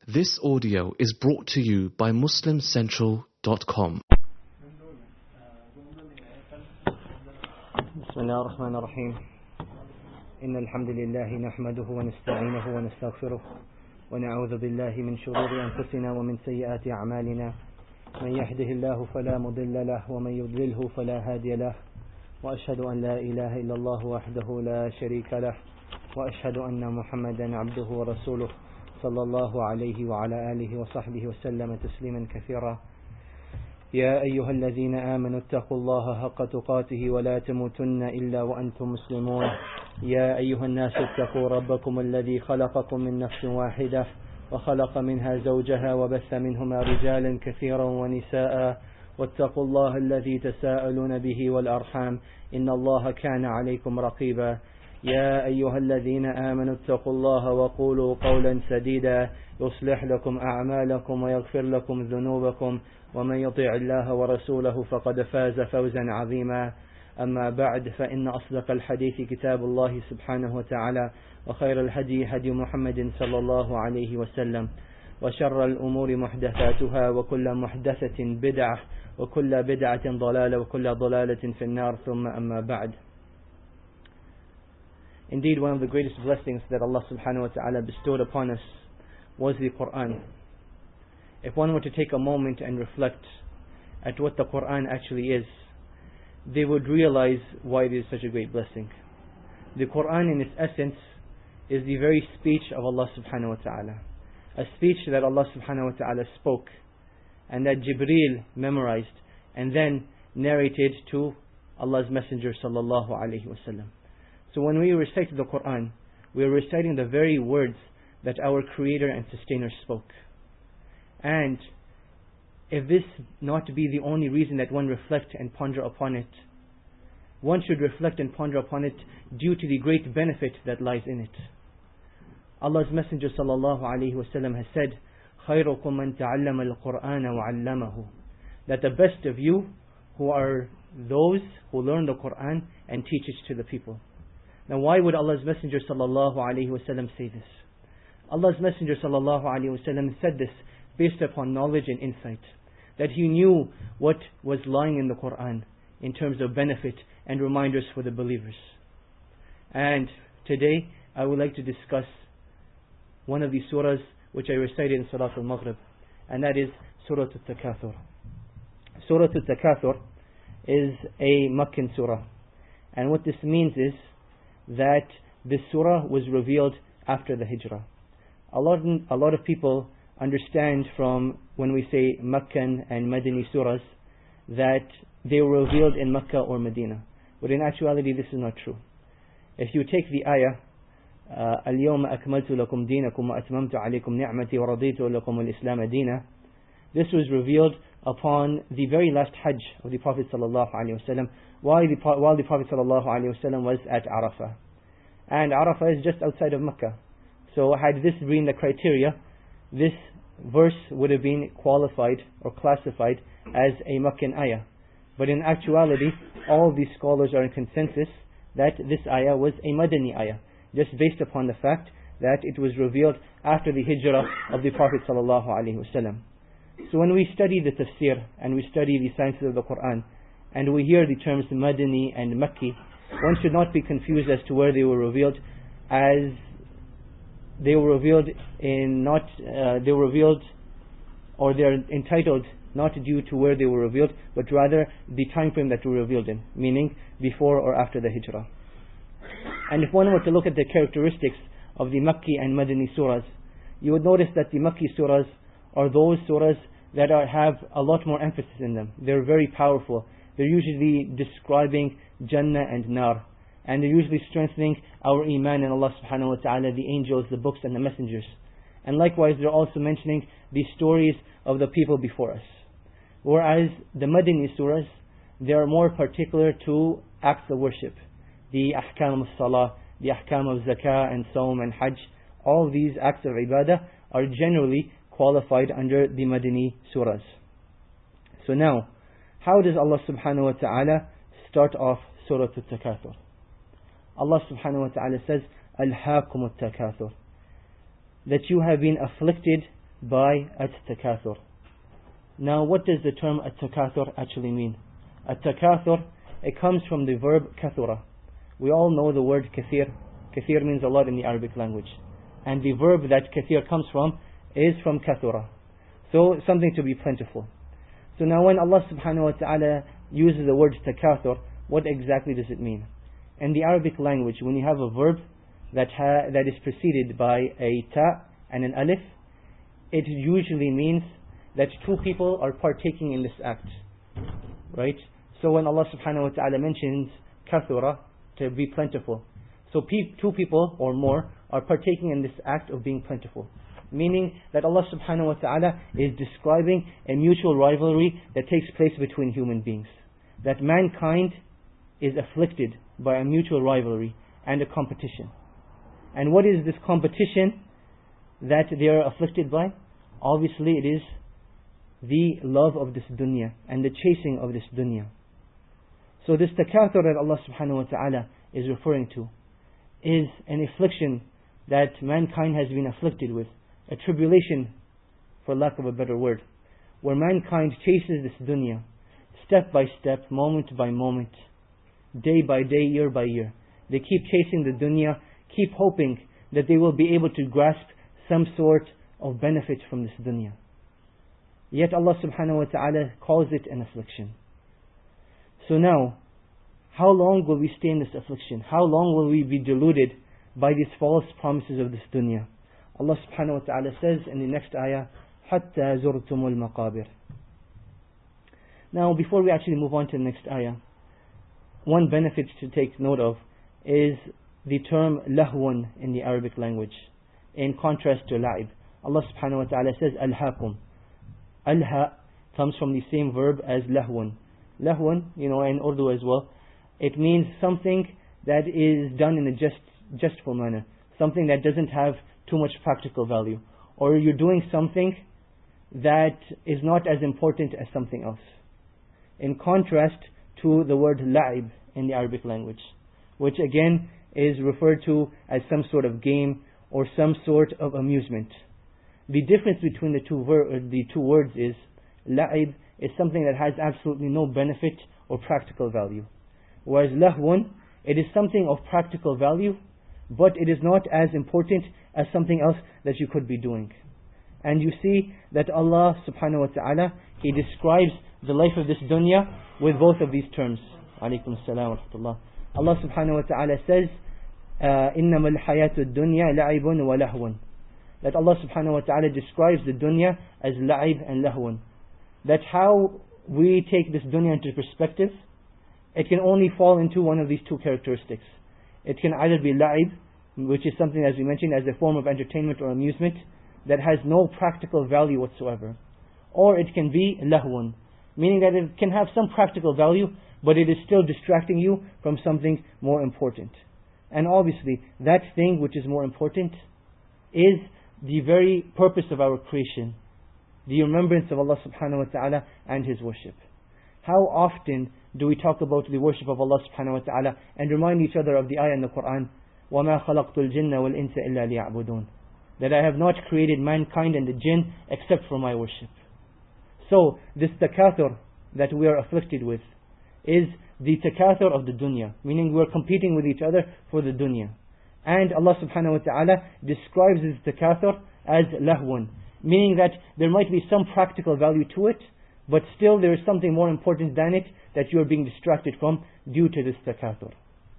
This audio is brought to you by MuslimCentral.com. بسم الله الرحمن الرحيم. إن الحمد لله نحمده ونستعينه ونستغفره ونعوذ بالله من شرور أنفسنا ومن سيئات أعمالنا. من يهده الله فلا مضل له ومن يضلله فلا هادي له. وأشهد أن لا إله إلا الله وحده لا شريك له وأشهد أن محمدا عبده ورسوله صلى الله عليه وعلى آله وصحبه وسلم تسليما كثيرا. يا أيها الذين آمنوا اتقوا الله حق تقاته ولا تموتن إلا وأنتم مسلمون. يا أيها الناس اتقوا ربكم الذي خلقكم من نفس واحدة وخلق منها زوجها وبث منهما رجالا كثيرا ونساء واتقوا الله الذي تساءلون به والأرحام إن الله كان عليكم رقيبا. يا أيها الذين آمنوا اتقوا الله وقولوا قولا سديدا يصلح لكم أعمالكم ويغفر لكم ذنوبكم ومن يطيع الله ورسوله فقد فاز فوزا عظيما. أما بعد فإن أصدق الحديث كتاب الله سبحانه وتعالى وخير الهدي هدي محمد صلى الله عليه وسلم وشر الأمور محدثاتها وكل محدثة بدعة وكل بدعة ضلالة وكل ضلالة في النار ثم أما بعد. Indeed, one of the greatest blessings that Allah subhanahu wa ta'ala bestowed upon us was the Quran. If one were to take a moment and reflect at what the Quran actually is, they would realize why it is such a great blessing. The Quran in its essence is the very speech of Allah subhanahu wa ta'ala. A speech that Allah subhanahu wa ta'ala spoke and that Jibreel memorized and then narrated to Allah's Messenger sallallahu alayhi wa sallam. So when we recite the Quran, we are reciting the very words that our Creator and Sustainer spoke. And if this not be the only reason that one reflect and ponder upon it, one should reflect and ponder upon it due to the great benefit that lies in it. Allah's Messenger sallallahu alaihi wasallam has said, خَيْرُكُمْ مَنْ تَعَلَّمَ الْقُرْآنَ وَعَلَّمَهُ, that the best of you who are those who learn the Quran and teach it to the people. Now why would Allah's Messenger sallallahu alaihi wasallam say this? Allah's Messenger sallallahu alaihi wasallam said this based upon knowledge and insight, that he knew what was lying in the Quran in terms of benefit and reminders for the believers. And today I would like to discuss one of the surahs which I recited in Salat al-Maghrib, and that is Surah Al-Takathur. Surah Al-Takathur is a Meccan surah, and what this means is that this surah was revealed after the Hijrah. A lot of people understand from when we say Meccan and Madani surahs that they were revealed in Mecca or Medina. But in actuality this is not true. If you take the ayah, اليوم أكملت لكم دينكم وأتممت عليكم نعمتي ورضيت لكم الإسلام دينا, this was revealed upon the very last Hajj of the Prophet sallallahu alaihi wasallam, while the Prophet sallallahu alaihi wasallam was at Arafah. And Arafah is just outside of Mecca. So had this been the criteria, this verse would have been qualified or classified as a Meccan ayah. But in actuality, all these scholars are in consensus that this ayah was a Madani ayah, just based upon the fact that it was revealed after the hijrah of the Prophet sallallahu alaihi wasallam. So when we study the tafsir and we study the sciences of the Quran and we hear the terms Madani and Makki, one should not be confused as to where they were revealed, as they were revealed or they are entitled not due to where they were revealed, but rather the time frame that they were revealed in, meaning before or after the hijrah. And if one were to look at the characteristics of the Makki and Madani surahs, you would notice that the Makki surahs are those surahs that have a lot more emphasis in them. They're very powerful. They're usually describing Jannah and Nar, and they're usually strengthening our Iman in Allah subhanahu wa ta'ala, the angels, the books and the messengers. And likewise they're also mentioning the stories of the people before us. Whereas the Madani surahs, they are more particular to acts of worship, the ahkam of salah, the ahkam of zakah and saum and hajj. All these acts of ibadah are generally qualified under the Madani surahs. So now, how does Allah subhanahu wa ta'ala start off Surah Al-Takathur? Allah subhanahu wa ta'ala says, أَلْهَاكُمُ التَّكَاثُرُ, that you have been afflicted by at-takathur. Now what does the term at-takathur actually mean? At-takathur, it comes from the verb kathura. We all know the word kathir. Kathir means a lot in the Arabic language. And the verb that kathir comes from is from kathura. So something to be plentiful. So now when Allah subhanahu wa ta'ala uses the word takathur, what exactly does it mean? In the Arabic language, when you have a verb that is preceded by a ta and an alif, it usually means that two people are partaking in this act. Right? So when Allah subhanahu wa ta'ala mentions kathura, to be plentiful, so two people or more are partaking in this act of being plentiful. Meaning that Allah subhanahu wa ta'ala is describing a mutual rivalry that takes place between human beings. That mankind is afflicted by a mutual rivalry and a competition. And what is this competition that they are afflicted by? Obviously it is the love of this dunya and the chasing of this dunya. So this takathur that Allah subhanahu wa ta'ala is referring to is an affliction that mankind has been afflicted with. A tribulation, for lack of a better word, where mankind chases this dunya, step by step, moment by moment, day by day, year by year. They keep chasing the dunya, keep hoping that they will be able to grasp some sort of benefit from this dunya. Yet Allah subhanahu wa ta'ala calls it an affliction. So now, how long will we stay in this affliction? How long will we be deluded by these false promises of this dunya? Allah subhanahu wa ta'ala says in the next ayah, حَتَّى زُرْتُمُ الْمَقَابِرِ. Now before we actually move on to the next ayah, one benefit to take note of is the term lahwun in the Arabic language, in contrast to la'ib. Allah subhanahu wa ta'ala says alhaakum. Alha comes from the same verb as lahwun. Lahwun, in Urdu as well, it means something that is done in a jestful manner, something that doesn't have too much practical value, or you're doing something that is not as important as something else. In contrast to the word la'ib in the Arabic language, which again is referred to as some sort of game or some sort of amusement. The difference between the two words is la'ib is something that has absolutely no benefit or practical value, whereas lahwun, it is something of practical value, but it is not as important as something else that you could be doing. And you see that Allah subhanahu wa ta'ala, He describes the life of this dunya with both of these terms. Alaykum as-salam wa rahmatullah. Allah subhanahu wa ta'ala says, إِنَّمَا الْحَيَاةُ الدُّنْيَا لَعِبٌ وَلَهْوٌ. That Allah subhanahu wa ta'ala describes the dunya as la'ib and lahwun. That how we take this dunya into perspective, it can only fall into one of these two characteristics. It can either be la'ib, which is something, as we mentioned, as a form of entertainment or amusement that has no practical value whatsoever. Or it can be lahwun, meaning that it can have some practical value, but it is still distracting you from something more important. And obviously, that thing which is more important is the very purpose of our creation, the remembrance of Allah subhanahu wa ta'ala and His worship. How often do we talk about the worship of Allah subhanahu wa ta'ala and remind each other of the ayah in the Quran, وَمَا خَلَقْتُ الْجِنَّ وَالْإِنسَ إِلَّا لِيَعْبُدُونَ, that I have not created mankind and the jinn except for my worship. So this takathur that we are afflicted with is the takathur of the dunya, meaning we are competing with each other for the dunya. And Allah subhanahu wa ta'ala describes this takathur as lahwun, meaning that there might be some practical value to it, but still there is something more important than it that you are being distracted from due to this takathur.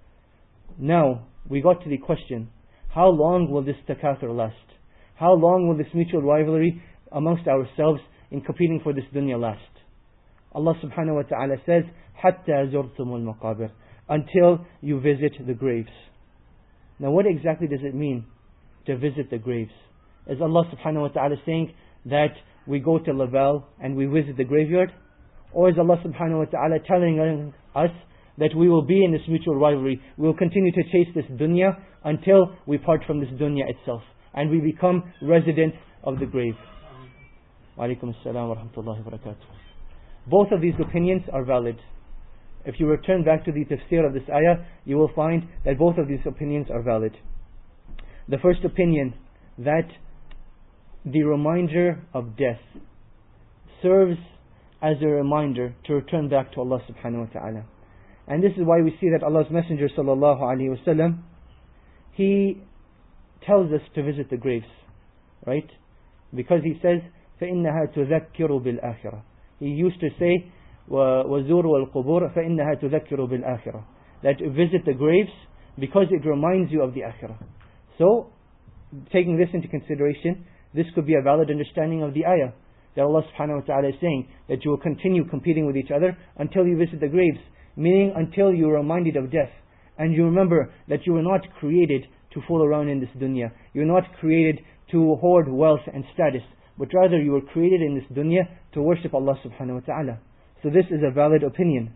Now, we got to the question, how long will this takathur last? How long will this mutual rivalry amongst ourselves in competing for this dunya last? Allah subhanahu wa ta'ala says, حَتَّى زُرْتُمُ الْمَقَابِرِ, until you visit the graves. Now what exactly does it mean to visit the graves? Is Allah subhanahu wa ta'ala saying that we go to Laval and we visit the graveyard? Or is Allah subhanahu wa ta'ala telling us that we will be in this mutual rivalry, we will continue to chase this dunya until we part from this dunya itself and we become residents of the grave? Alaykum as-salam wa rahmatullahi wa barakatuh. Both of these opinions are valid. If you return back to the tafsir of this ayah, you will find that both of these opinions are valid. The first opinion, that the reminder of death serves as a reminder to return back to Allah subhanahu wa ta'ala. And this is why we see that Allah's Messenger sallallahu alaihi wasallam, he tells us to visit the graves, right? Because he says, فَإِنَّهَا تُذَكِّرُ بِالْآخِرَةِ. He used to say, وَزُورُوا الْقُبُورَ فَإِنَّهَا تُذَكِّرُ بِالْآخِرَةِ. That visit the graves because it reminds you of the akhirah. So, taking this into consideration, this could be a valid understanding of the ayah, that Allah subhanahu wa ta'ala is saying that you will continue competing with each other until you visit the graves, meaning until you are reminded of death. And you remember that you were not created to fool around in this dunya. You were not created to hoard wealth and status, but rather you were created in this dunya to worship Allah subhanahu wa ta'ala. So this is a valid opinion.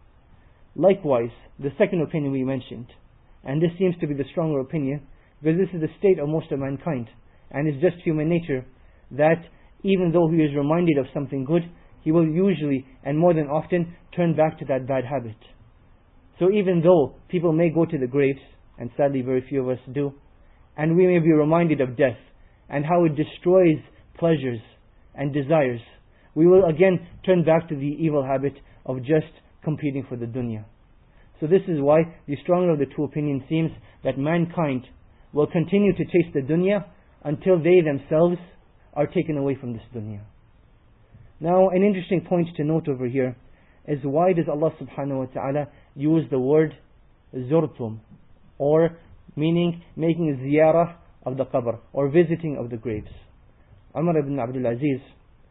Likewise, the second opinion we mentioned, and this seems to be the stronger opinion, because this is the state of most of mankind, and it's just human nature, that even though he is reminded of something good, he will usually and more than often turn back to that bad habit. So even though people may go to the graves, and sadly very few of us do, and we may be reminded of death and how it destroys pleasures and desires, we will again turn back to the evil habit of just competing for the dunya. So this is why the stronger of the two opinions seems that mankind will continue to chase the dunya until they themselves are taken away from this dunya. Now, an interesting point to note over here is, why does Allah subhanahu wa ta'ala use the word zurtum, or meaning making a ziyarah of the qabr, or visiting of the graves? Umar ibn Abdul Aziz,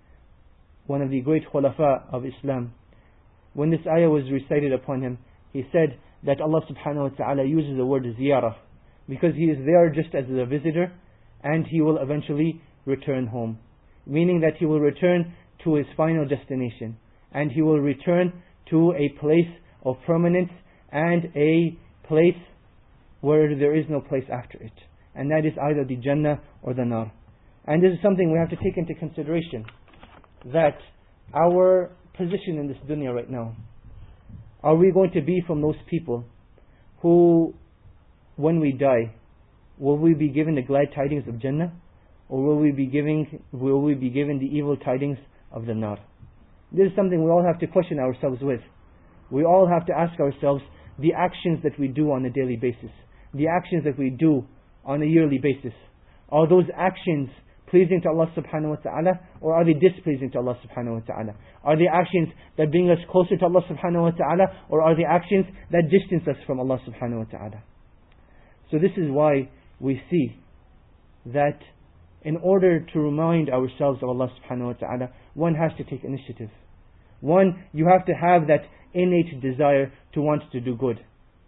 one of the great khulafa of Islam, when this ayah was recited upon him, he said that Allah subhanahu wa ta'ala uses the word ziyarah because he is there just as a visitor, and he will eventually return home, meaning that he will return to his final destination, and he will return to a place of permanence and a place where there is no place after it, and that is either the Jannah or the Nar. And this is something we have to take into consideration, that our position in this dunya right now, are we going to be from those people who, when we die, will we be given the glad tidings of Jannah, or will we be given the evil tidings of the Nar? This is something we all have to question ourselves with. We all have to ask ourselves the actions that we do on a daily basis, the actions that we do on a yearly basis. Are those actions pleasing to Allah subhanahu wa ta'ala, or are they displeasing to Allah subhanahu wa ta'ala? Are they actions that bring us closer to Allah subhanahu wa ta'ala, or are they actions that distance us from Allah subhanahu wa ta'ala? So this is why we see that in order to remind ourselves of Allah subhanahu wa ta'ala, one has to take initiative. One, you have to have that innate desire to want to do good.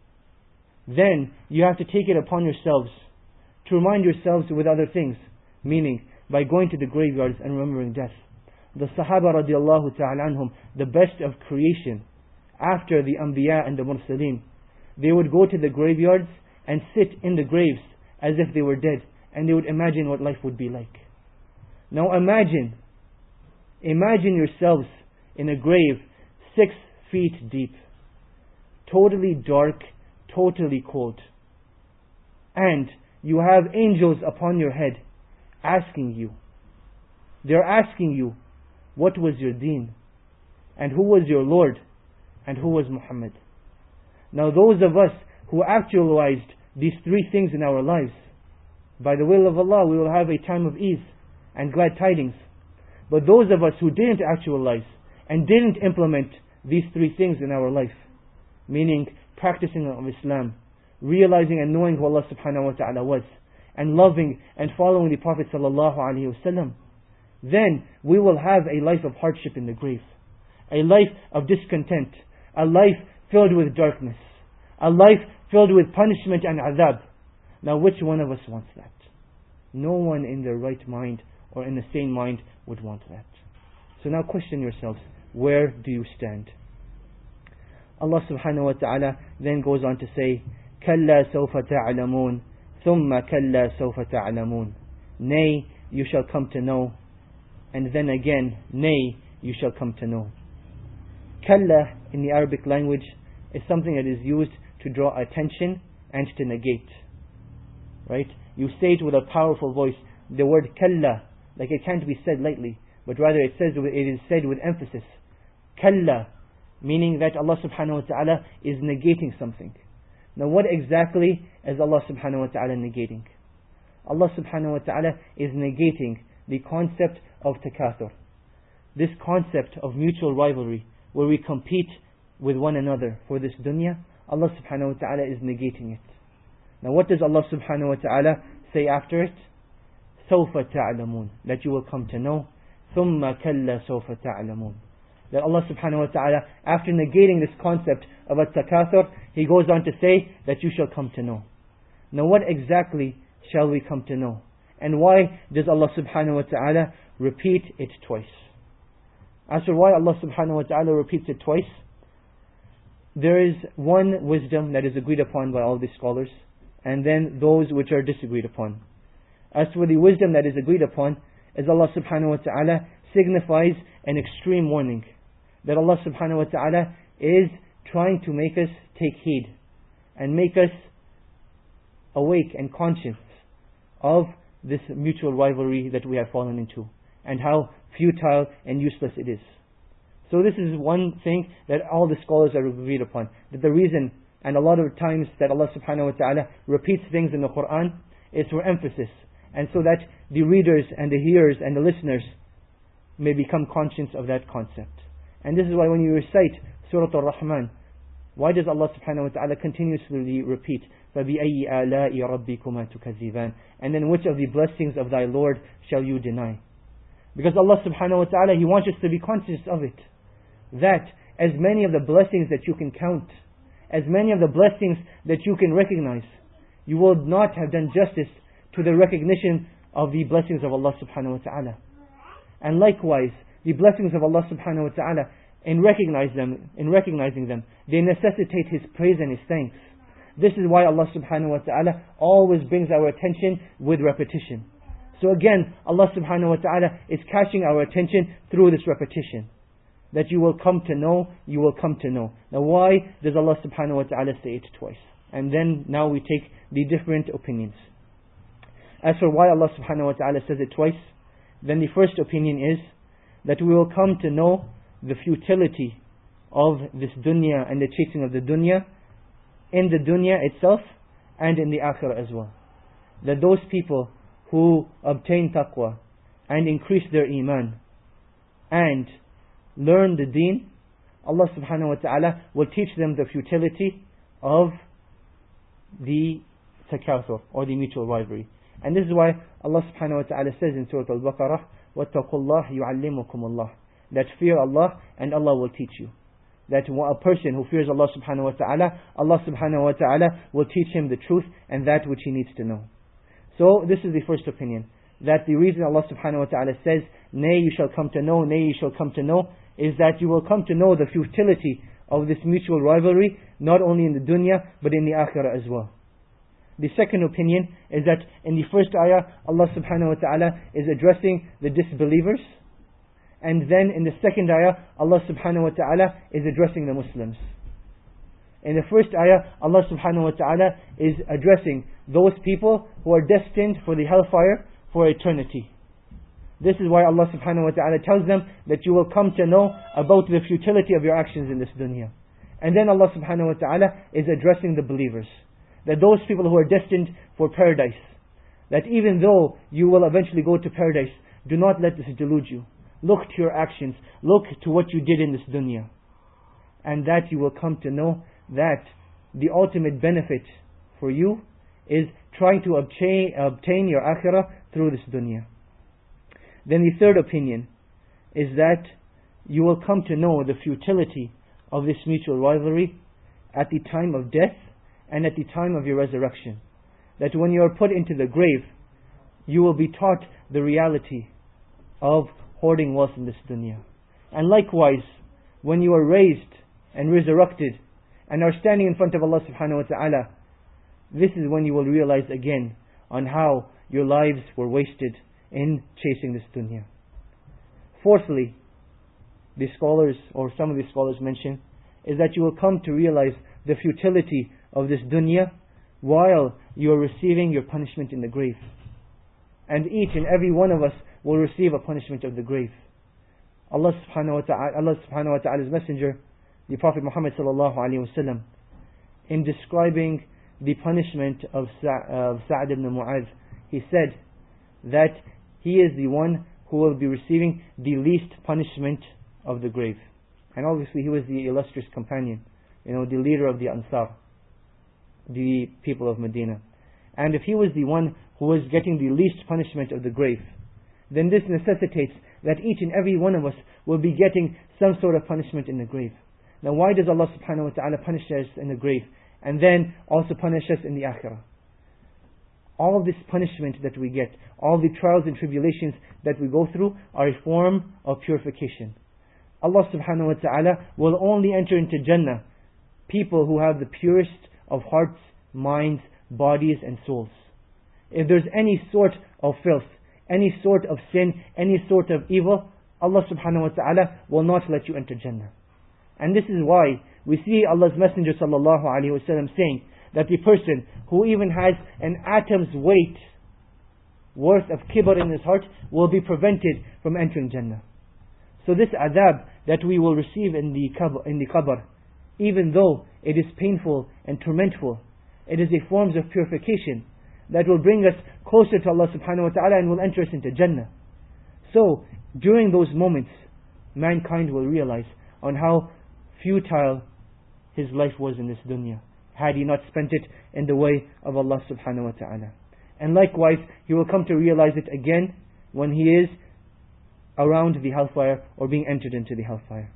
Then, you have to take it upon yourselves to remind yourselves with other things, meaning by going to the graveyards and remembering death. The Sahaba radiallahu ta'ala anhum, the best of creation, after the Anbiya and the Mursaleen, they would go to the graveyards and sit in the graves as if they were dead, and they would imagine what life would be like. Now imagine yourselves in a grave 6 feet deep, totally dark, totally cold, and you have angels upon your head asking you. They're asking you, what was your deen? And who was your Lord? And who was Muhammad? Now those of us who actualized these 3 things in our lives, by the will of Allah, we will have a time of ease and glad tidings. But those of us who didn't actualize and didn't implement these 3 things in our life, meaning practicing of Islam, realizing and knowing who Allah subhanahu wa ta'ala was, and loving and following the Prophet sallallahu alaihi wasallam, then we will have a life of hardship in the grave, a life of discontent, a life filled with darkness, a life filled with punishment and azab. Now which one of us wants that? No one in their right mind or in the sane mind would want that. So now question yourselves, where do you stand? Allah subhanahu wa ta'ala then goes on to say, كَلَّا سَوْفَ تَعْلَمُونَ ثُمَّ كَلَّا سَوْفَ تَعْلَمُونَ. Nay, you shall come to know, and then again, nay, you shall come to know. Kalla in the Arabic language is something that is used to draw attention and to negate. Right? You say it with a powerful voice, the word kalla, Like it can't be said lightly, but rather it is said with emphasis. Kalla, meaning that Allah subhanahu wa ta'ala is negating something. Now what exactly is Allah subhanahu wa ta'ala negating? Allah subhanahu wa ta'ala is negating the concept of takathur. This concept of mutual rivalry, where we compete with one another for this dunya, Allah subhanahu wa ta'ala is negating it. Now what does Allah subhanahu wa ta'ala say after it? سَوْفَ تَعْلَمُونَ, that you will come to know. ثُمَّ كَلَّا سَوْفَ تَعْلَمُونَ, that Allah subhanahu wa ta'ala, after negating this concept of at-takathur, He goes on to say that you shall come to know. Now what exactly shall we come to know? And why does Allah subhanahu wa ta'ala repeat it twice? As for why Allah subhanahu wa ta'ala repeats it twice, there is one wisdom that is agreed upon by all the scholars, and then those which are disagreed upon. As for the wisdom that is agreed upon, as Allah subhanahu wa ta'ala signifies an extreme warning, that Allah subhanahu wa ta'ala is trying to make us take heed and make us awake and conscious of this mutual rivalry that we have fallen into, and how futile and useless it is. So this is one thing that all the scholars are agreed upon, that the reason, and a lot of times that Allah subhanahu wa ta'ala repeats things in the Quran, is for emphasis, and so that the readers and the hearers and the listeners may become conscious of that concept. And this is why when you recite Surah Al-Rahman, why does Allah subhanahu wa ta'ala continuously repeat فَبِأَيِّ آلَاءِ رَبِّكُمَا تُكَذِّبَانِ, and then which of the blessings of thy Lord shall you deny? Because Allah subhanahu wa ta'ala, He wants us to be conscious of it, that as many of the blessings that you can count, as many of the blessings that you can recognize, you will not have done justice to the recognition of the blessings of Allah subhanahu wa ta'ala. And likewise, the blessings of Allah subhanahu wa ta'ala, in recognizing them, they necessitate His praise and His thanks. This is why Allah subhanahu wa ta'ala always brings our attention with repetition. So again, Allah subhanahu wa ta'ala is catching our attention through this repetition, that you will come to know, you will come to know. Now why does Allah subhanahu wa ta'ala say it twice? And then now we take the different opinions. As for why Allah subhanahu wa ta'ala says it twice, then the first opinion is that we will come to know the futility of this dunya and the chasing of the dunya, in the dunya itself and in the akhirah as well. That those people who obtain taqwa and increase their iman and learn the deen, Allah subhanahu wa ta'ala will teach them the futility of the takathur, or the mutual rivalry. And this is why Allah subhanahu wa ta'ala says in Surah Al-Baqarah, وَاتَّقُوا اللَّهِ يُعَلِّمُكُمُ اللَّهِ, that fear Allah and Allah will teach you. That a person who fears Allah subhanahu wa ta'ala, Allah subhanahu wa ta'ala will teach him the truth and that which he needs to know. So this is the first opinion, that the reason Allah subhanahu wa ta'ala says, nay you shall come to know, nay you shall come to know, is that you will come to know the futility of this mutual rivalry, not only in the dunya but in the akhirah as well. The second opinion is that in the first ayah, Allah subhanahu wa ta'ala is addressing the disbelievers, and then in the second ayah, Allah subhanahu wa ta'ala is addressing the Muslims. In the first ayah, Allah subhanahu wa ta'ala is addressing those people who are destined for the hellfire for eternity. This is why Allah subhanahu wa ta'ala tells them that you will come to know about the futility of your actions in this dunya. And then Allah subhanahu wa ta'ala is addressing the believers, that those people who are destined for paradise, that even though you will eventually go to paradise, do not let this delude you. Look to your actions, look to what you did in this dunya, and that you will come to know that the ultimate benefit for you is trying to obtain your akhirah through this dunya. Then the third opinion is that you will come to know the futility of this mutual rivalry at the time of death and at the time of your resurrection. That when you are put into the grave, you will be taught the reality of hoarding wealth in this dunya. And likewise, when you are raised and resurrected and are standing in front of Allah subhanahu wa ta'ala, this is when you will realize again on how your lives were wasted in chasing this dunya. Fourthly, the scholars, or some of the scholars mention, is that you will come to realize the futility of this dunya while you are receiving your punishment in the grave. And each and every one of us will receive a punishment of the grave. Allah subhanahu wa ta'ala's messenger, the Prophet Muhammad sallallahu alaihi wasallam, in describing the punishment of Sa'd ibn Mu'adh, he said that he is the one who will be receiving the least punishment of the grave. And obviously he was the illustrious companion, the leader of the Ansar, the people of Medina. And if he was the one who was getting the least punishment of the grave, then this necessitates that each and every one of us will be getting some sort of punishment in the grave. Now why does Allah subhanahu wa ta'ala punish us in the grave and then also punish us in the akhirah? All this punishment that we get, all the trials and tribulations that we go through are a form of purification. Allah subhanahu wa ta'ala will only enter into Jannah people who have the purest of hearts, minds, bodies and souls. If there's any sort of filth, any sort of sin, any sort of evil, Allah subhanahu wa ta'ala will not let you enter Jannah. And this is why we see Allah's Messenger sallallahu alaihi wasallam saying that the person who even has an atom's weight worth of kibr in his heart will be prevented from entering Jannah. So this adab that we will receive in the qabr, even though it is painful and tormentful, it is a form of purification that will bring us closer to Allah subhanahu wa ta'ala and will enter us into Jannah. So during those moments, mankind will realize on how futile his life was in this dunya, had he not spent it in the way of Allah subhanahu wa ta'ala. And likewise, he will come to realize it again when he is around the hellfire or being entered into the hellfire.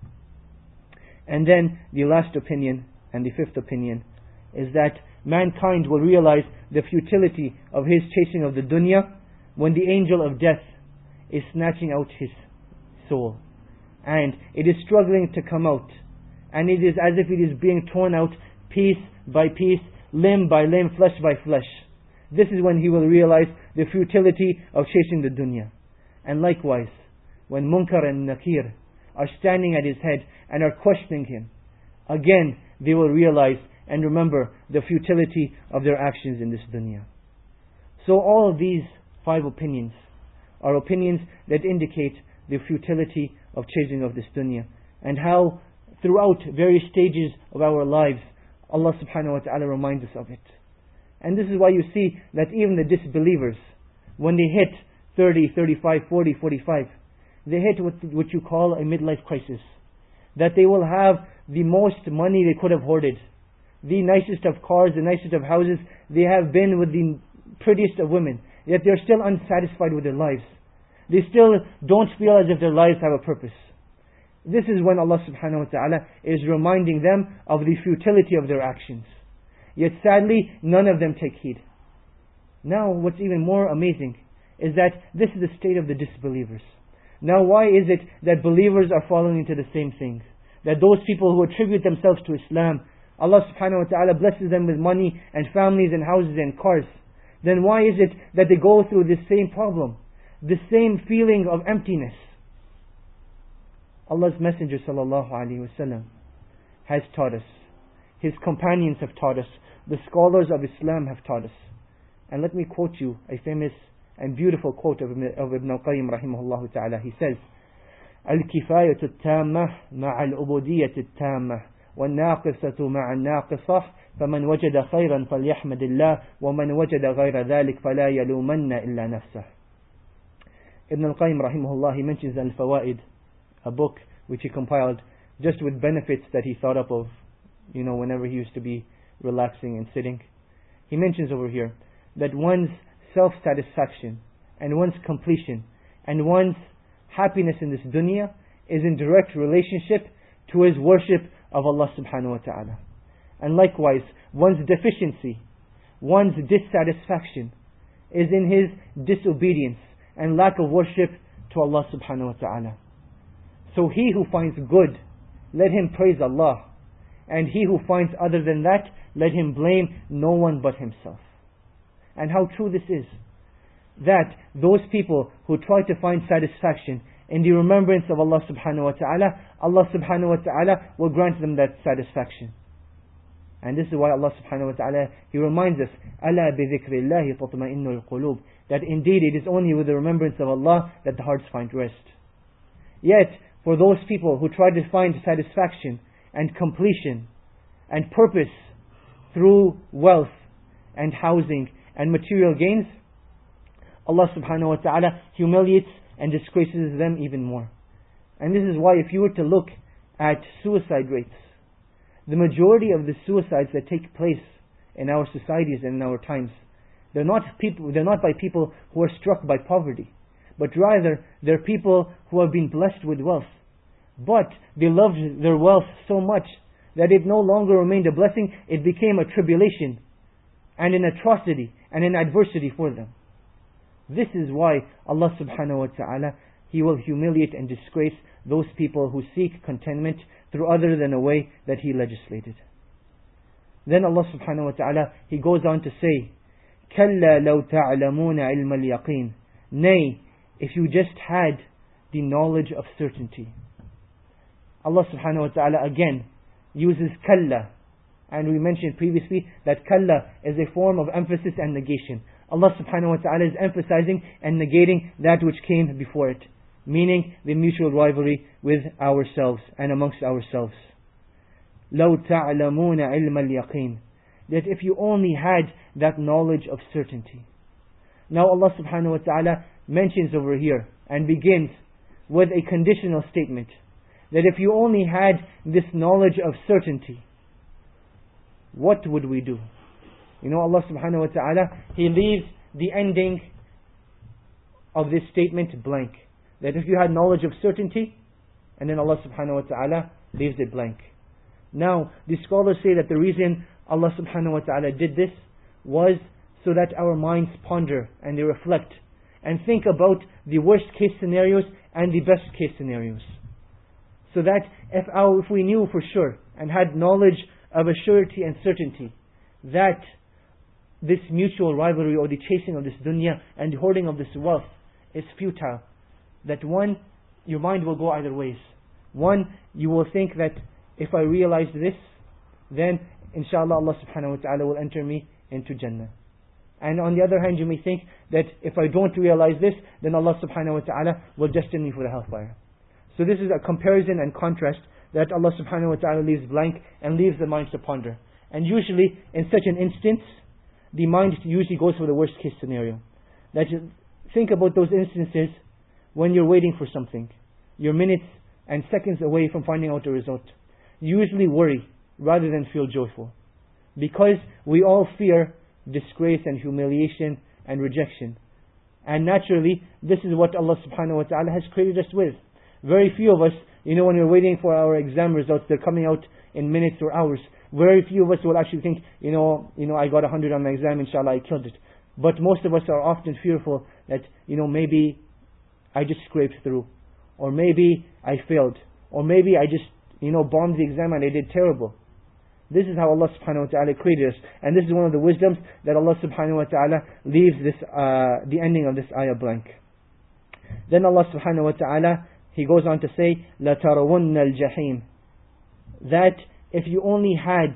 And then the last opinion and the fifth opinion is that mankind will realize the futility of his chasing of the dunya when the angel of death is snatching out his soul, and it is struggling to come out, and it is as if it is being torn out piece by piece, limb by limb, flesh by flesh. This is when he will realize the futility of chasing the dunya. And likewise, when Munkar and Nakir are standing at his head and are questioning him, again they will realize and remember the futility of their actions in this dunya. So all of these 5 opinions are opinions that indicate the futility of chasing of this dunya, and how throughout various stages of our lives Allah subhanahu wa ta'ala reminds us of it. And this is why you see that even the disbelievers, when they hit 30, 35, 40, 45, they hit what you call a midlife crisis. That they will have the most money they could have hoarded, the nicest of cars, the nicest of houses, they have been with the prettiest of women, yet they're still unsatisfied with their lives. They still don't feel as if their lives have a purpose. This is when Allah subhanahu wa ta'ala is reminding them of the futility of their actions. Yet sadly, none of them take heed. Now what's even more amazing is that this is the state of the disbelievers. Now why is it that believers are falling into the same things? That those people who attribute themselves to Islam, Allah subhanahu wa ta'ala blesses them with money and families and houses and cars. Then why is it that they go through this same problem? The same feeling of emptiness? Allah's Messenger sallallahu alaihi wasallam has taught us. His companions have taught us. The scholars of Islam have taught us. And let me quote you a famous and beautiful quote of Ibn al-Qayyim rahimahullah ta'ala. He says, الكفاية التامة مع العبودية التامة والناقصة مع الناقصة فمن وجد خيرا فليحمد الله ومن وجد غير ذلك فلا يلومن إلا نفسه. Ibn al-Qayyim rahimahullah, he mentions Al-Fawaid, a book which he compiled just with benefits that he thought up of, whenever he used to be relaxing and sitting. He mentions over here that one's self-satisfaction and one's completion and one's happiness in this dunya is in direct relationship to his worship of Allah subhanahu wa ta'ala. And likewise, one's deficiency, one's dissatisfaction is in his disobedience and lack of worship to Allah subhanahu wa ta'ala. So he who finds good, let him praise Allah. And he who finds other than that, let him blame no one but himself. And how true this is. That those people who try to find satisfaction in the remembrance of Allah subhanahu wa ta'ala, Allah subhanahu wa ta'ala will grant them that satisfaction. And this is why Allah subhanahu wa ta'ala, He reminds us, أَلَا بِذِكْرِ اللَّهِ تَطْمَئِنُّ الْقُلُوبِ. that indeed it is only with the remembrance of Allah that the hearts find rest. Yet, for those people who try to find satisfaction and completion and purpose through wealth and housing and material gains, Allah subhanahu wa ta'ala humiliates and disgraces them even more. And this is why if you were to look at suicide rates, the majority of the suicides that take place in our societies and in our times, they're not by people who are struck by poverty, but rather they're people who have been blessed with wealth. But they loved their wealth so much that it no longer remained a blessing, it became a tribulation and an atrocity and an adversity for them. This is why Allah subhanahu wa ta'ala, He will humiliate and disgrace those people who seek contentment through other than a way that He legislated. Then Allah subhanahu wa ta'ala, He goes on to say, كَلَّا لَوْ تَعْلَمُونَ عِلْمَ الْيَقِينِ. Nay, if you just had the knowledge of certainty. Allah subhanahu wa ta'ala again uses kalla. And we mentioned previously that kalla is a form of emphasis and negation. Allah subhanahu wa ta'ala is emphasizing and negating that which came before it, meaning the mutual rivalry with ourselves and amongst ourselves. لَوْ تَعْلَمُونَ عِلْمَ الْيَقِينِ. That if you only had that knowledge of certainty. Now Allah subhanahu wa ta'ala mentions over here and begins with a conditional statement, that if you only had this knowledge of certainty, what would we do? You know, Allah subhanahu wa ta'ala, He leaves the ending of this statement blank. That if you had knowledge of certainty, and then Allah subhanahu wa ta'ala leaves it blank. Now, the scholars say that the reason Allah subhanahu wa ta'ala did this was so that our minds ponder and they reflect and think about the worst case scenarios and the best case scenarios. So that if we knew for sure and had knowledge of a surety and certainty that this mutual rivalry or the chasing of this dunya and the hoarding of this wealth is futile, that one, your mind will go either ways. One, you will think that if I realize this, then inshallah Allah subhanahu wa ta'ala will enter me into Jannah. And on the other hand, you may think that if I don't realize this, then Allah subhanahu wa ta'ala will destine me for the hellfire. So this is a comparison and contrast that Allah subhanahu wa ta'ala leaves blank and leaves the mind to ponder. And usually, in such an instance, the mind usually goes for the worst case scenario. That you think about those instances when you're waiting for something. You're minutes and seconds away from finding out the result. You usually worry rather than feel joyful. Because we all fear disgrace and humiliation and rejection. And naturally, this is what Allah subhanahu wa ta'ala has created us with. Very few of us, you know, when we're waiting for our exam results, they're coming out in minutes or hours. Very few of us will actually think, you know, I got 100 on my exam, inshallah, I killed it. But most of us are often fearful that, maybe I just scraped through. Or maybe I failed. Or maybe I just, bombed the exam and I did terrible. This is how Allah subhanahu wa ta'ala created us. And this is one of the wisdoms that Allah subhanahu wa ta'ala leaves this, the ending of this ayah blank. Then Allah subhanahu wa ta'ala, He goes on to say, لَتَرَوُنَّ الْجَحِيمِ. That if you only had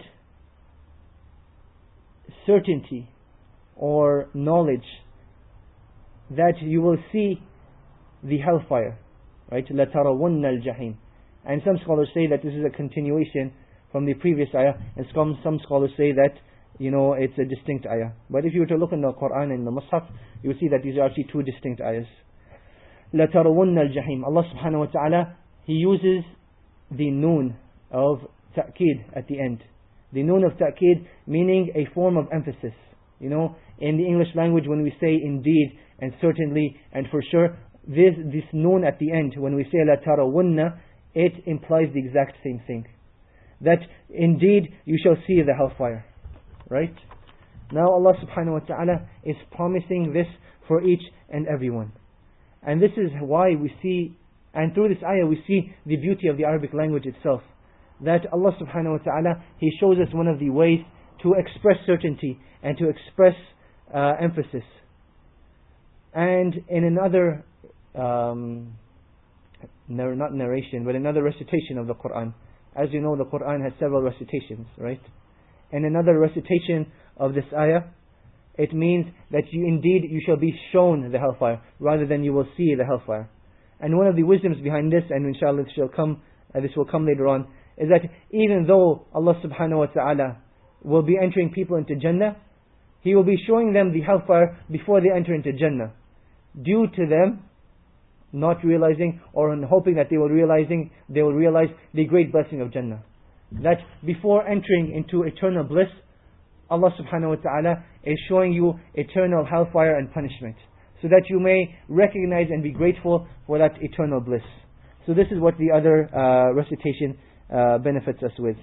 certainty or knowledge that you will see the hellfire. Right? لَتَرَوُنَّ الْجَحِيمِ. And some scholars say that this is a continuation from the previous ayah, and some scholars say that it's a distinct ayah. But if you were to look in the Quran and the Mus'haf, you will see that these are actually two distinct ayahs. لَتَرَوُنَّ الْجَحِيمِ. Allah subhanahu wa ta'ala, He uses the noon of ta'keed at the end. The noon of ta'keed meaning a form of emphasis. In the English language, when we say indeed and certainly and for sure, this noon at the end, when we say لَتَرَوُنَّ, it implies the exact same thing. That indeed you shall see the hellfire. Right? Now Allah subhanahu wa ta'ala is promising this for each and everyone. And this is why we see, and through this ayah we see the beauty of the Arabic language itself. That Allah subhanahu wa ta'ala, He shows us one of the ways to express certainty and to express emphasis. And in another, not narration, but another recitation of the Quran. As you know, the Quran has several recitations, right? And another recitation of this ayah, it means that you shall be shown the hellfire rather than you will see the hellfire. And one of the wisdoms behind this, and inshallah this will come later on, is that even though Allah subhanahu wa ta'ala will be entering people into Jannah, He will be showing them the hellfire before they enter into Jannah, due to them not realizing, or hoping that they will realize the great blessing of Jannah. That before entering into eternal bliss, Allah subhanahu wa ta'ala is showing you eternal hellfire and punishment, so that you may recognize and be grateful for that eternal bliss. So this is what the other recitation benefits us with.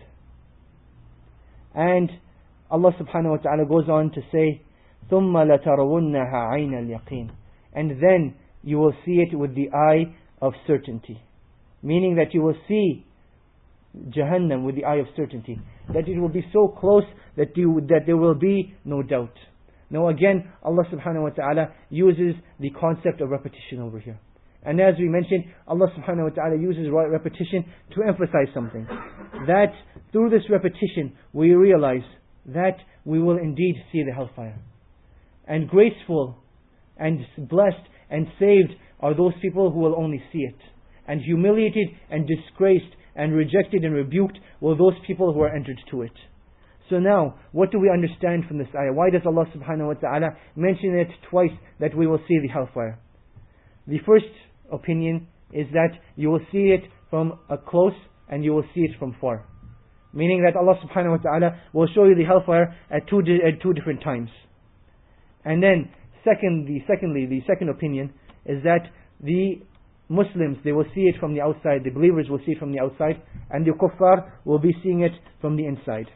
And Allah subhanahu wa ta'ala goes on to say, ثُمَّ لَتَرَوُنَّهَا عَيْنَ الْيَقِينِ, and then you will see it with the eye of certainty. Meaning that you will see Jahannam with the eye of certainty. That it will be so close that there will be no doubt. Now again, Allah subhanahu wa ta'ala uses the concept of repetition over here. And as we mentioned, Allah subhanahu wa ta'ala uses repetition to emphasize something. That through this repetition, we realize that we will indeed see the hellfire. And graceful and blessed and saved are those people who will only see it. And humiliated and disgraced and rejected and rebuked were those people who are entered to it. So now, what do we understand from this ayah? Why does Allah subhanahu wa ta'ala mention it twice that we will see the hellfire? The first opinion is that you will see it from close and you will see it from far. Meaning that Allah subhanahu wa ta'ala will show you the hellfire at two different times. And then, secondly, the second opinion is that the Muslims, they will see it from the outside, the believers will see it from the outside, and the kuffar will be seeing it from the inside.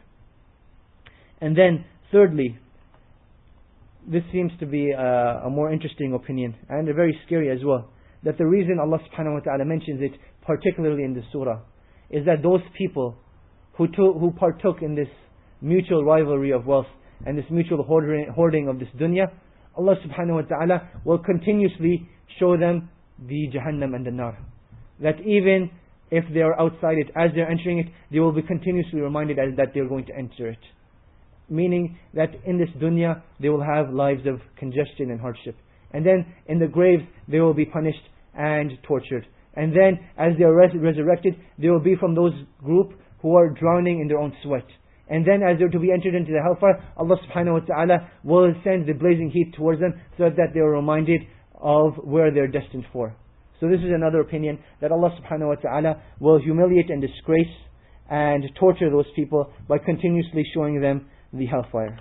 And then, thirdly, this seems to be a more interesting opinion, and a very scary as well, that the reason Allah subhanahu wa ta'ala mentions it, particularly in this surah, is that those people who partook in this mutual rivalry of wealth, and this mutual hoarding of this dunya, Allah subhanahu wa ta'ala will continuously show them the Jahannam and the Nar. That even if they are outside it, as they are entering it, they will be continuously reminded that they are going to enter it. Meaning that in this dunya, they will have lives of congestion and hardship. And then in the graves, they will be punished and tortured. And then as they are resurrected, they will be from those group who are drowning in their own sweat. And then as they are to be entered into the hellfire, Allah subhanahu wa ta'ala will send the blazing heat towards them, so that they are reminded of where they are destined for. So this is another opinion, that Allah subhanahu wa ta'ala will humiliate and disgrace and torture those people by continuously showing them the hellfire.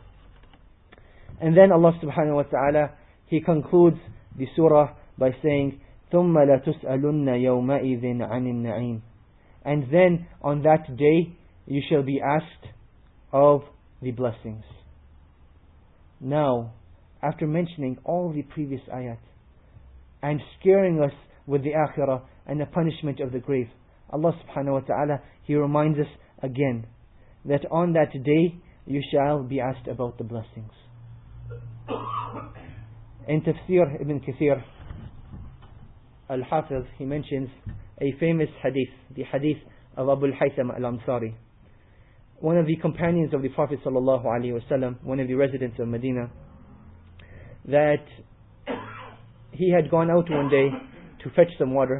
And then Allah subhanahu wa ta'ala, He concludes the surah by saying, ثُمَّ لَتُسْأَلُنَّ يَوْمَئِذٍ عَنِ النَّعِيمِ, and then on that day you shall be asked of the blessings. Now, after mentioning all the previous ayat and scaring us with the akhirah and the punishment of the grave, Allah subhanahu wa ta'ala, He reminds us again that on that day you shall be asked about the blessings. In Tafsir Ibn Kathir, Al-Hafiz, he mentions a famous hadith, the hadith of Abu al-Haytham al-Ansari, one of the companions of the Prophet sallallahu alaihi wasallam, one of the residents of Medina, that he had gone out one day to fetch some water,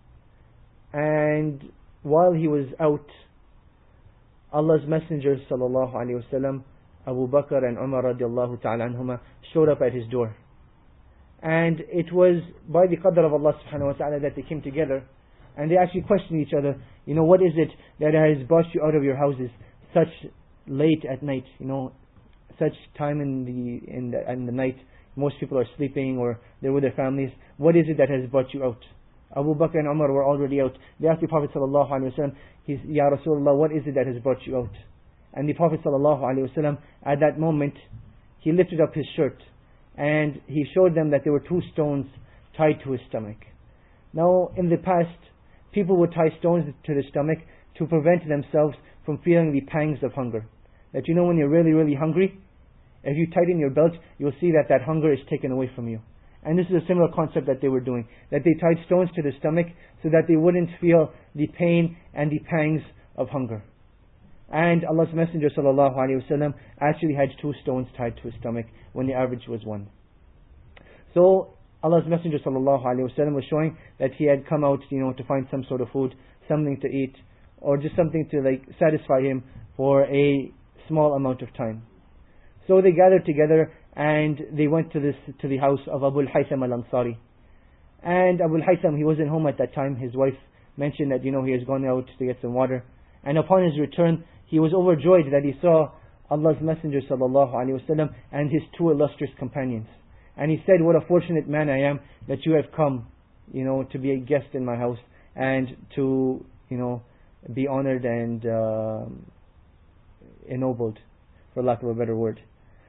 and while he was out, Allah's Messenger sallallahu alaihi wasallam, Abu Bakr and Umar radiallahu ta'ala anhuma, showed up at his door. And it was by the qadr of Allah subhanahu wa ta'ala that they came together, and they actually questioned each other, what is it that has brought you out of your houses such late at night, such time in the night, most people are sleeping or they're with their families. What is it that has brought you out? Abu Bakr and Umar were already out. They asked the Prophet sallallahu alaihi wasallam, Ya Rasulullah, what is it that has brought you out? And the Prophet sallallahu alaihi wasallam, at that moment, he lifted up his shirt and he showed them that there were 2 stones tied to his stomach. Now, in the past, people would tie stones to the stomach to prevent themselves from feeling the pangs of hunger. That when you're really, really hungry, if you tighten your belt, you'll see that hunger is taken away from you. And this is a similar concept that they were doing. That they tied stones to the stomach so that they wouldn't feel the pain and the pangs of hunger. And Allah's Messenger sallallahu alaihi wasallam actually had 2 stones tied to his stomach when the average was 1. So Allah's Messenger sallallahu alaihi wasallam was showing that he had come out, to find some sort of food, something to eat, or just something to satisfy him for a small amount of time. So they gathered together and they went to the house of Abu al-Haytham al-Ansari. And Abu al-Haytham, he wasn't home at that time. His wife mentioned that he has gone out to get some water. And upon his return, he was overjoyed that he saw Allah's Messenger sallallahu alaihi wasallam and his 2 illustrious companions. And he said, "What a fortunate man I am that you have come, to be a guest in my house and to, be honored and ennobled, for lack of a better word."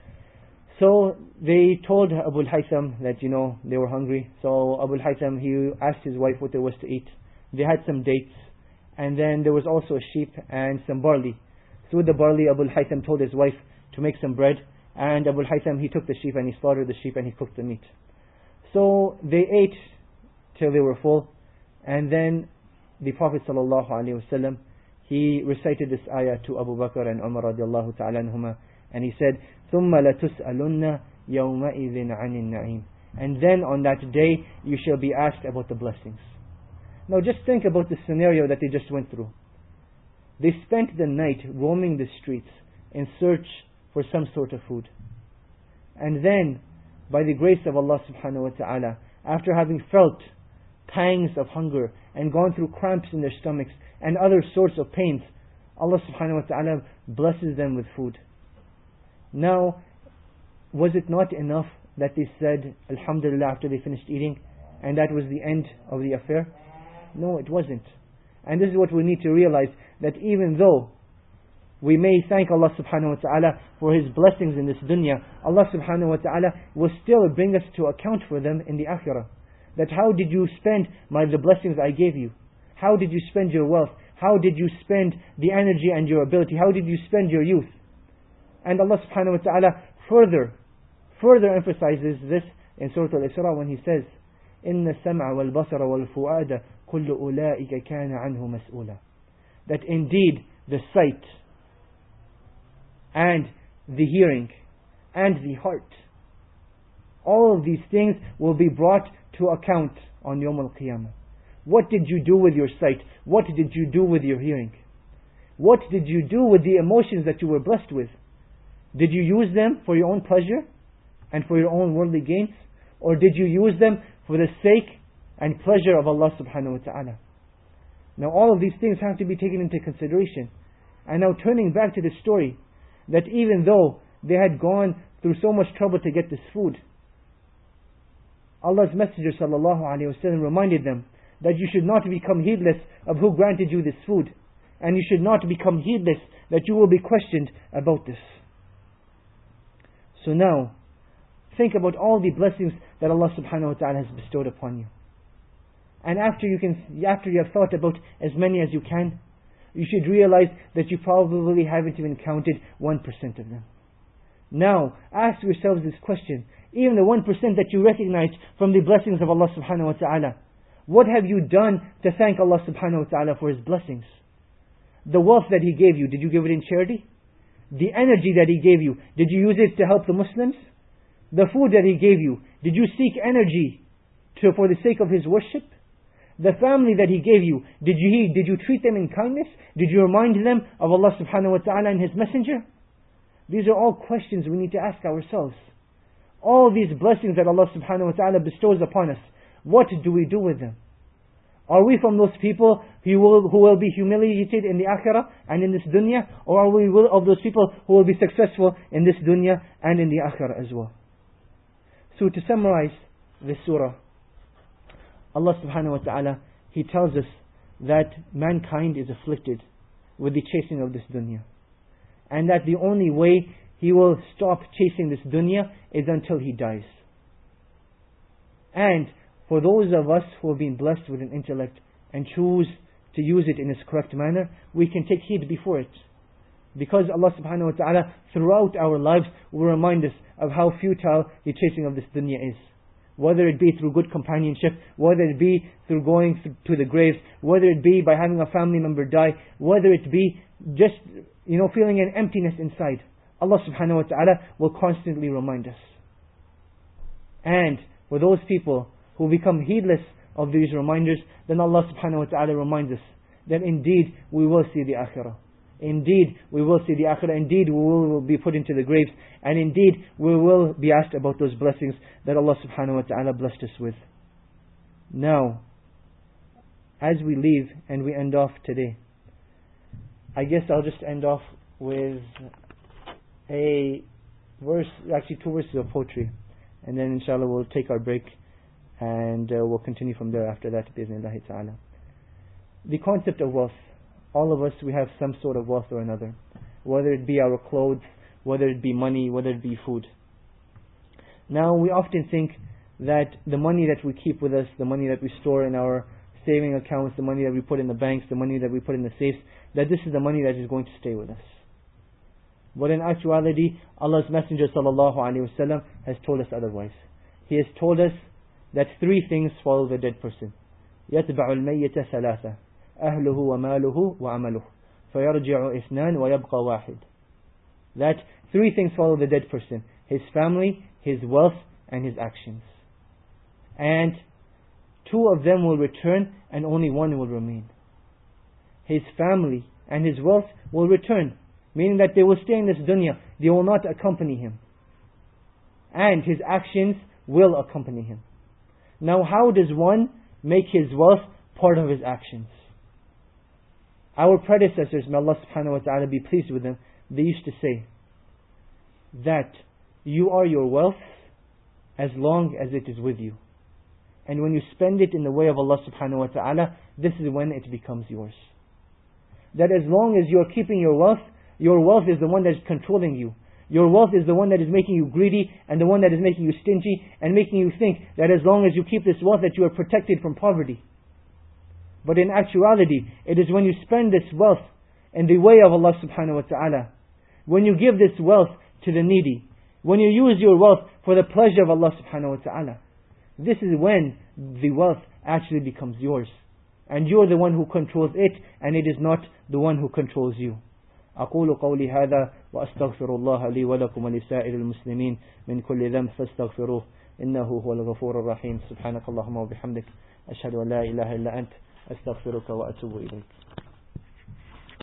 So they told Abu al-Haytham that, they were hungry. So Abu al-Haytham, he asked his wife what there was to eat. They had some dates, and then there was also a sheep and some barley. So with the barley, Abu al-Haytham told his wife to make some bread, and Abu al-Haytham, he took the sheep and he slaughtered the sheep and he cooked the meat. So they ate till they were full, and then the Prophet sallallahu alaihi wasallam, he recited this ayah to Abu Bakr and Umar radiallahu ta'ala anhuma, and he said, ثُمَّ لَتُسْأَلُنَّ يَوْمَئِذٍ عَنِ النَّعِيمِ. And then on that day, you shall be asked about the blessings. Now just think about the scenario that they just went through. They spent the night roaming the streets in search for some sort of food. And then, by the grace of Allah subhanahu wa ta'ala, after having felt pangs of hunger and gone through cramps in their stomachs and other sorts of pains, Allah subhanahu wa ta'ala blesses them with food. Now, was it not enough that they said Alhamdulillah after they finished eating, and that was the end of the affair? No, it wasn't. And this is what we need to realize, that even though we may thank Allah subhanahu wa ta'ala for His blessings in this dunya, Allah subhanahu wa ta'ala will still bring us to account for them in the akhirah. That how did you spend the blessings I gave you? How did you spend your wealth? How did you spend the energy and your ability? How did you spend your youth? And Allah subhanahu wa ta'ala further emphasizes this in Surah Al-Isra when He says, إِنَّ السَّمْعَ وَالْبَصَرَ وَالْفُؤَادَ كُلُّ أُولَٰئِكَ كَانَ عَنْهُ مَسْئُولًا. That indeed the sight and the hearing and the heart, all of these things will be brought to account on Yawm al-Qiyamah. What did you do with your sight? What did you do with your hearing? What did you do with the emotions that you were blessed with? Did you use them for your own pleasure and for your own worldly gains? Or did you use them for the sake and pleasure of Allah subhanahu wa ta'ala? Now all of these things have to be taken into consideration. And now turning back to the story, that even though they had gone through so much trouble to get this food, Allah's Messenger sallallahu alaihi wasallam reminded them that you should not become heedless of who granted you this food, and you should not become heedless that you will be questioned about this. So now, think about all the blessings that Allah subhanahu wa ta'ala has bestowed upon you. And after you have thought about as many as you can, you should realize that you probably haven't even counted 1% of them. Now, ask yourselves this question. Even the 1% that you recognized from the blessings of Allah subhanahu wa ta'ala, what have you done to thank Allah subhanahu wa ta'ala for His blessings? The wealth that He gave you, did you give it in charity? The energy that He gave you, did you use it to help the Muslims? The food that He gave you, did you seek energy for the sake of His worship? The family that He gave you, did you treat them in kindness? Did you remind them of Allah subhanahu wa ta'ala and His Messenger? These are all questions we need to ask ourselves. All these blessings that Allah subhanahu wa ta'ala bestows upon us, what do we do with them? Are we from those people who will be humiliated in the akhirah and in this dunya? Or are we of those people who will be successful in this dunya and in the akhirah as well? So to summarize this surah, Allah subhanahu wa ta'ala, He tells us that mankind is afflicted with the chasing of this dunya. And that the only way he will stop chasing this dunya is until he dies. And for those of us who have been blessed with an intellect and choose to use it in its correct manner, we can take heed before it. Because Allah subhanahu wa ta'ala throughout our lives will remind us of how futile the chasing of this dunya is. Whether it be through good companionship, whether it be through going to the graves, whether it be by having a family member die, whether it be just feeling an emptiness inside, Allah subhanahu wa ta'ala will constantly remind us. And for those people who become heedless of these reminders, then Allah subhanahu wa ta'ala reminds us that indeed we will see the akhirah. Indeed we will see the akhirah. Indeed we will be put into the graves. And indeed we will be asked about those blessings that Allah subhanahu wa ta'ala blessed us with. Now, as we leave and we end off today, I guess I'll just end off with a verse, actually 2 verses of poetry. And then inshallah we'll take our break and we'll continue from there after that, bi'iznillahi ta'ala. The concept of wealth. All of us, we have some sort of wealth or another. Whether it be our clothes, whether it be money, whether it be food. Now we often think that the money that we keep with us, the money that we store in our saving accounts, the money that we put in the banks, the money that we put in the safes, that this is the money that is going to stay with us. But in actuality, Allah's Messenger sallallahu alaihi wasallam has told us otherwise. He has told us that 3 things follow the dead person. يَتْبَعُ الْمَيِّتَ ثَلَاثًا أَهْلُهُ وَمَالُهُ وَعَمَلُهُ فَيَرْجِعُ إِثْنَانِ وَيَبْقَى وَاحِدٌ. That 3 things follow the dead person: his family, his wealth, and his actions. And 2 of them will return and only 1 will remain. His family and his wealth will return, meaning that they will stay in this dunya, they will not accompany him. And his actions will accompany him. Now how does one make his wealth part of his actions? Our predecessors, may Allah subhanahu wa ta'ala be pleased with them, they used to say that you are your wealth as long as it is with you. And when you spend it in the way of Allah subhanahu wa ta'ala, this is when it becomes yours. That as long as you are keeping your wealth is the one that is controlling you. Your wealth is the one that is making you greedy and the one that is making you stingy and making you think that as long as you keep this wealth that you are protected from poverty. But in actuality, it is when you spend this wealth in the way of Allah subhanahu wa ta'ala, when you give this wealth to the needy, when you use your wealth for the pleasure of Allah subhanahu wa ta'ala, this is when the wealth actually becomes yours. And you are the one who controls it, and it is not the one who controls you. أقول قولي هذا وأستغفر الله لي ولكم ولسائر المسلمين من كل ذنب فاستغفروه إنه هو الغفور الرحيم. سبحانك اللهم وبحمدك أشهد أن لا إله إلا أنت أستغفرك وأتوب إليك.